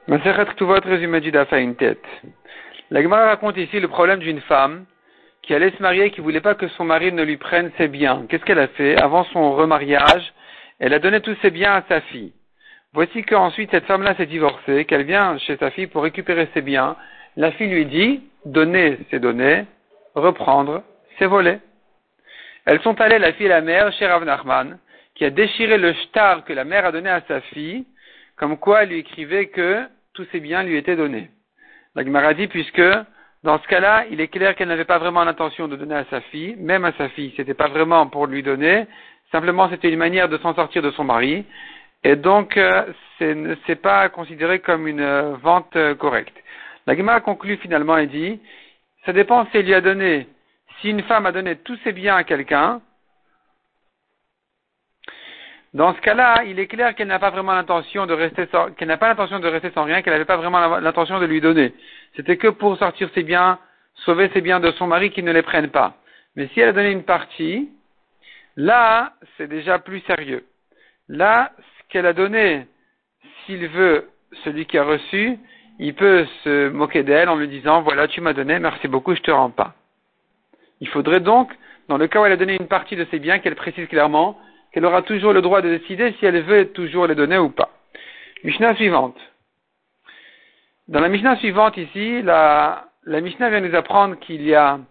Masechet Ktuvot, résumé du Daf à une tête. La Gemara raconte ici le problème d'une femme qui allait se marier et qui voulait pas que son mari ne lui prenne ses biens. Qu'est-ce qu'elle a fait? Avant son remariage, elle a donné tous ses biens à sa fille. Voici qu'ensuite cette femme-là s'est divorcée, qu'elle vient chez sa fille pour récupérer ses biens. La fille lui dit, donner c'est donner, reprendre c'est voler. Elles sont allées, la fille et la mère, chez Rav Nachman, qui a déchiré le shtar que la mère a donné à sa fille, comme quoi elle lui écrivait que tous ses biens lui étaient donnés. La Gemara dit, puisque dans ce cas-là, il est clair qu'elle n'avait pas vraiment l'intention de donner à sa fille, même à sa fille, c'était pas vraiment pour lui donner, simplement c'était une manière de s'en sortir de son mari, et donc c'est pas considéré comme une vente correcte. La Gemara conclut finalement et dit, ça dépend si elle lui a donné, si une femme a donné tous ses biens à quelqu'un. Dans ce cas-là, il est clair qu'elle n'a pas vraiment l'intention de rester sans, qu'elle n'a pas l'intention de rester sans rien, qu'elle n'avait pas vraiment l'intention de lui donner. C'était que pour sortir ses biens, sauver ses biens de son mari qui ne les prenne pas. Mais si elle a donné une partie, là, c'est déjà plus sérieux. Là, ce qu'elle a donné, s'il veut, celui qui a reçu, il peut se moquer d'elle en lui disant, voilà, tu m'as donné, merci beaucoup, je te rends pas. Il faudrait donc, dans le cas où elle a donné une partie de ses biens, qu'elle précise clairement, qu'elle aura toujours le droit de décider si elle veut toujours les donner ou pas. Mishnah suivante. Dans la Mishnah suivante ici, la Mishnah vient nous apprendre qu'il y a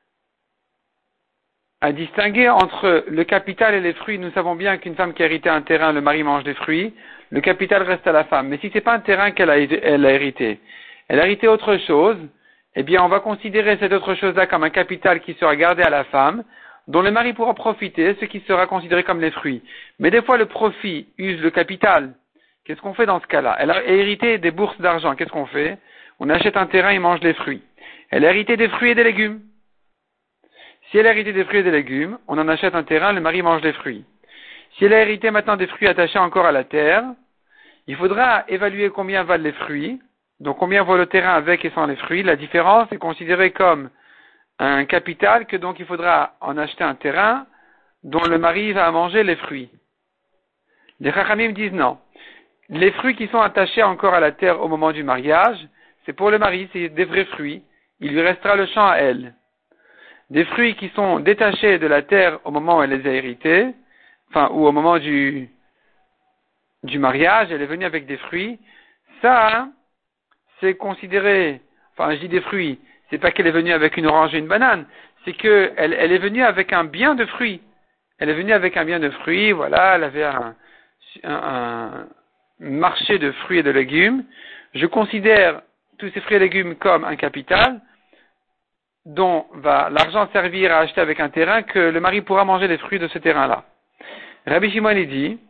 à distinguer entre le capital et les fruits. Nous savons bien qu'une femme qui a hérité un terrain, le mari mange des fruits, le capital reste à la femme. Mais si c'est pas un terrain qu'elle a hérité, elle a hérité autre chose, eh bien on va considérer cette autre chose-là comme un capital qui sera gardé à la femme, dont le mari pourra profiter, ce qui sera considéré comme les fruits. Mais des fois, le profit use le capital. Qu'est-ce qu'on fait dans ce cas-là? Elle a hérité des bourses d'argent. Qu'est-ce qu'on fait? On achète un terrain et mange les fruits. Elle a hérité des fruits et des légumes. Si elle a hérité des fruits et des légumes, on en achète un terrain, le mari mange les fruits. Si elle a hérité maintenant des fruits attachés encore à la terre, il faudra évaluer combien valent les fruits, donc combien vaut le terrain avec et sans les fruits. La différence est considérée comme un capital, que donc il faudra en acheter un terrain dont le mari va manger les fruits. Les Chachamim disent non. Les fruits qui sont attachés encore à la terre au moment du mariage, c'est pour le mari, c'est des vrais fruits. Il lui restera le champ à elle. Des fruits qui sont détachés de la terre au moment où elle les a hérités, ou au moment du mariage, elle est venue avec des fruits, ça, c'est considéré, je dis des fruits, c'est pas qu'elle est venue avec une orange et une banane, c'est que elle est venue avec un bien de fruits. Elle est venue avec un bien de fruits, voilà, elle avait un marché de fruits et de légumes. Je considère tous ces fruits et légumes comme un capital dont va l'argent servir à acheter avec un terrain que le mari pourra manger les fruits de ce terrain-là. Rabbi Shimon dit,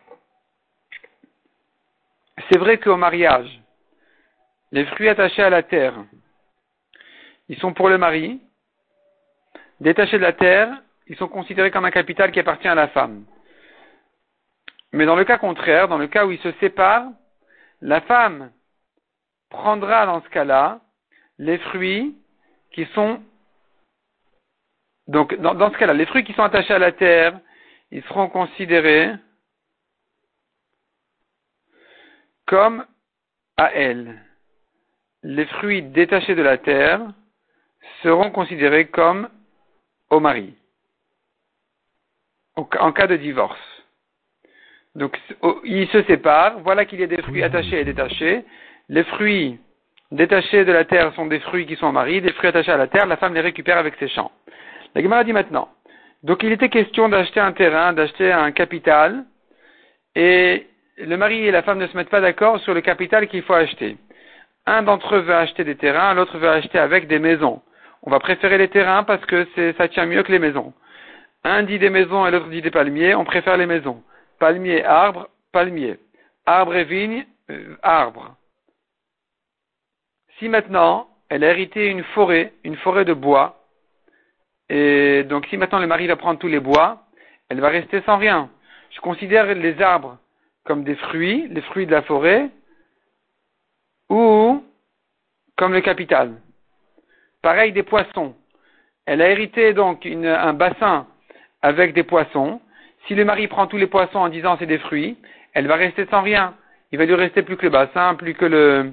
c'est vrai qu'au mariage, les fruits attachés à la terre, ils sont pour le mari. Détachés de la terre, ils sont considérés comme un capital qui appartient à la femme. Mais dans le cas contraire, dans le cas où ils se séparent, la femme prendra dans ce cas-là les fruits qui sont, donc dans ce cas-là, les fruits qui sont attachés à la terre, ils seront considérés comme à elle. Les fruits détachés de la terre seront considérés comme au mari, en cas de divorce. Donc, ils se séparent, voilà qu'il y a des fruits attachés et détachés. Les fruits détachés de la terre sont des fruits qui sont au mari, des fruits attachés à la terre, la femme les récupère avec ses champs. La Gemara dit maintenant, donc il était question d'acheter un terrain, d'acheter un capital, et le mari et la femme ne se mettent pas d'accord sur le capital qu'il faut acheter. Un d'entre eux veut acheter des terrains, l'autre veut acheter avec des maisons. On va préférer les terrains parce que ça tient mieux que les maisons. Un dit des maisons et l'autre dit des palmiers, on préfère les maisons. Palmier, arbre, palmier. Arbre et vigne, arbre. Si maintenant, elle a hérité une forêt de bois, et donc si maintenant le mari va prendre tous les bois, elle va rester sans rien. Je considère les arbres comme des fruits, les fruits de la forêt, ou comme le capital. Pareil des poissons. Elle a hérité donc un bassin avec des poissons. Si le mari prend tous les poissons en disant c'est des fruits, elle va rester sans rien. il va lui rester plus que le bassin, plus que le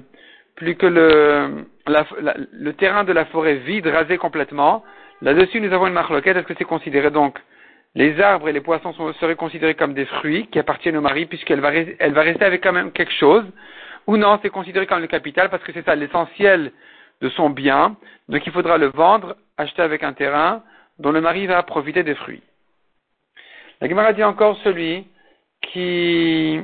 terrain de la forêt vide, rasé complètement. Là-dessus, nous avons une marloquette. Est-ce que c'est considéré donc, les arbres et les poissons seraient considérés comme des fruits qui appartiennent au mari puisqu'elle va rester avec quand même quelque chose, ou non, c'est considéré comme le capital parce que c'est ça l'essentiel de son bien. Donc il faudra le vendre, acheter avec un terrain dont le mari va profiter des fruits. La Gemara dit encore celui qui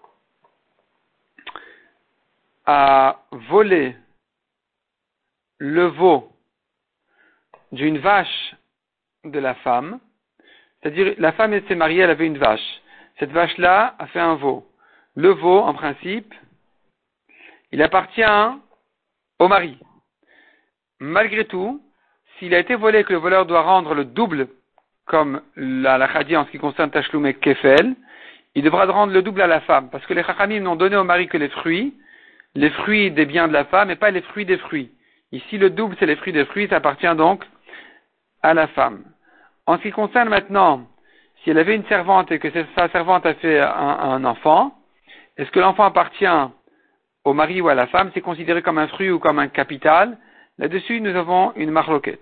a volé le veau d'une vache de la femme, c'est-à-dire la femme s'est mariée, elle avait une vache. Cette vache-là a fait un veau. Le veau, en principe, il appartient au mari. Malgré tout, s'il a été volé et que le voleur doit rendre le double, comme la Chadi en ce qui concerne Tashloum et Kefel, il devra rendre le double à la femme, parce que les Chachamim n'ont donné au mari que les fruits des biens de la femme et pas les fruits des fruits. Ici, le double, c'est les fruits des fruits, ça appartient donc à la femme. En ce qui concerne maintenant, si elle avait une servante et que sa servante a fait un enfant, est-ce que l'enfant appartient au mari ou à la femme? C'est considéré comme un fruit ou comme un capital? Là-dessus, nous avons une marloquette.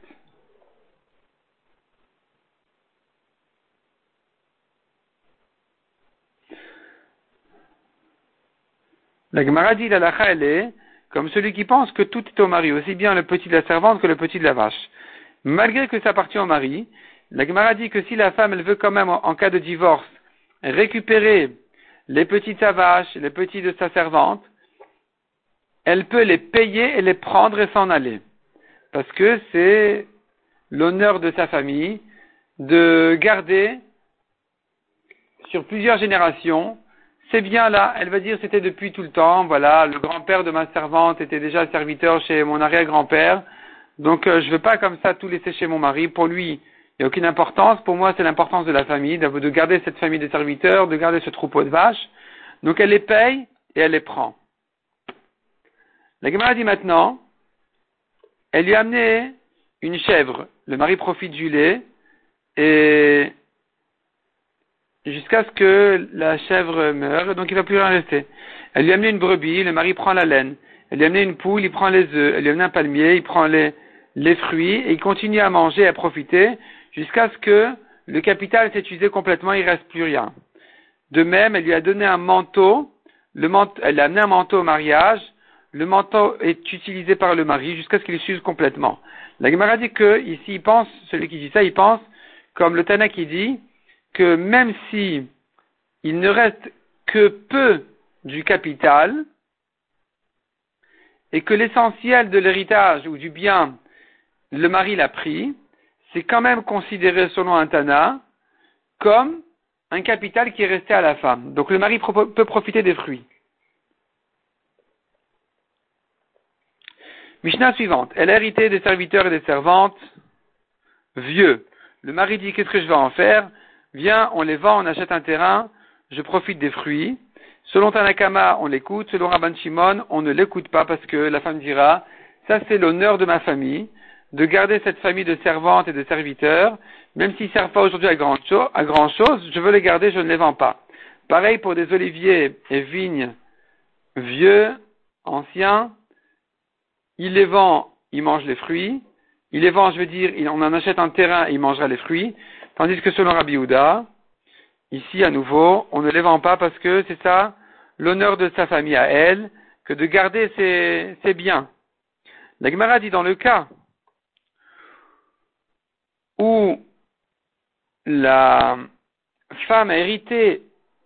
La Gemara dit, la lacha, elle est comme celui qui pense que tout est au mari, aussi bien le petit de la servante que le petit de la vache. Malgré que ça appartient au mari, la Gemara dit que si la femme, elle veut quand même, en cas de divorce, récupérer les petits de sa vache, les petits de sa servante, elle peut les payer et les prendre et s'en aller. Parce que c'est l'honneur de sa famille de garder sur plusieurs générations ces biens-là. Elle va dire c'était depuis tout le temps, voilà, le grand-père de ma servante était déjà serviteur chez mon arrière-grand-père, donc je ne veux pas comme ça tout laisser chez mon mari. Pour lui, il n'y a aucune importance. Pour moi, c'est l'importance de la famille, de garder cette famille de serviteurs, de garder ce troupeau de vaches. Donc elle les paye et elle les prend. La Gemara dit maintenant, elle lui a amené une chèvre. Le mari profite du lait et jusqu'à ce que la chèvre meure, donc il ne va plus rien rester. Elle lui a amené une brebis, le mari prend la laine. Elle lui a amené une poule, il prend les œufs. Elle lui a amené un palmier, il prend les fruits et il continue à manger et à profiter jusqu'à ce que le capital s'est usé complètement, il ne reste plus rien. De même, elle lui a donné un manteau, elle a amené un manteau au mariage, le manteau est utilisé par le mari jusqu'à ce qu'il s'use complètement. La Gemara dit que, ici, il pense, celui qui dit ça, il pense, comme le Tana qui dit, que même si il ne reste que peu du capital, et que l'essentiel de l'héritage ou du bien, le mari l'a pris, c'est quand même considéré selon un Tana comme un capital qui est resté à la femme. Donc le mari peut profiter des fruits. Mishnah suivante. Elle a hérité des serviteurs et des servantes vieux. Le mari dit, qu'est-ce que je vais en faire? Viens, on les vend, on achète un terrain, je profite des fruits. Selon Tanakama, on l'écoute. Selon Rabban Shimon, on ne l'écoute pas parce que la femme dira, ça c'est l'honneur de ma famille, de garder cette famille de servantes et de serviteurs, même s'ils ne servent pas aujourd'hui à grand chose, je veux les garder, je ne les vends pas. Pareil pour des oliviers et vignes vieux, anciens, il les vend, il mange les fruits. Il les vend, je veux dire, on en achète un terrain et il mangera les fruits. Tandis que selon Rabbi Yehuda, ici à nouveau, on ne les vend pas parce que c'est ça l'honneur de sa famille à elle, que de garder ses biens. La Gemara dit dans le cas où la femme a hérité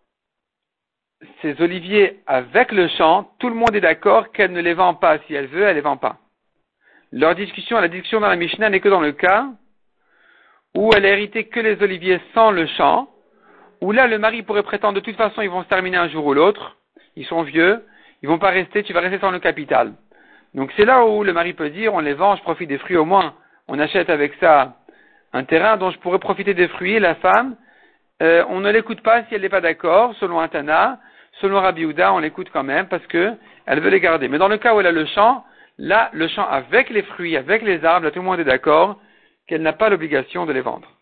ses oliviers avec le champ, tout le monde est d'accord qu'elle ne les vend pas. Si elle veut, elle les vend pas. La discussion dans la Mishnah n'est que dans le cas où elle a hérité que les oliviers sans le champ, où là, le mari pourrait prétendre de toute façon, ils vont se terminer un jour ou l'autre, ils sont vieux, ils vont pas rester, tu vas rester sans le capital. Donc c'est là où le mari peut dire, on les vend, je profite des fruits au moins, on achète avec ça un terrain dont je pourrais profiter des fruits, et la femme, on ne l'écoute pas si elle n'est pas d'accord, selon un Tana, selon Rabbi Yehuda, on l'écoute quand même parce que elle veut les garder. Mais dans le cas où elle a le champ, là, le champ avec les fruits, avec les arbres, là, tout le monde est d'accord qu'elle n'a pas l'obligation de les vendre.